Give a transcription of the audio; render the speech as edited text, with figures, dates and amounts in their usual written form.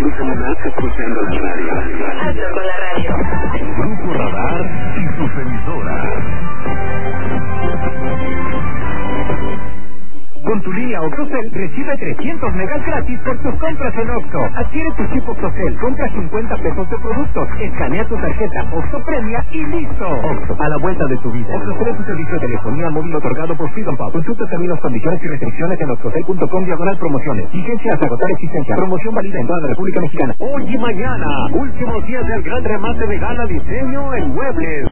estás escuchando la radio. Hazlo con la radio. Grupo Radar y sus emisoras. Con tu línea Octocel recibe 300 megas gratis por tus compras en Oxxo. Adquiere tu chip Octocel, compra 50 pesos de productos, escanea tu tarjeta Oxxo Premia y listo. Oxxo, a la vuelta de tu vida. Oxxo es tu servicio de telefonía móvil otorgado por Freedom Pop. Consulta términos, condiciones y restricciones en oxxocel.com/promociones. Vigencia hasta agotar existencia. Promoción válida en toda la República Mexicana. Hoy y mañana, últimos días del gran remate de gala diseño en Muebles.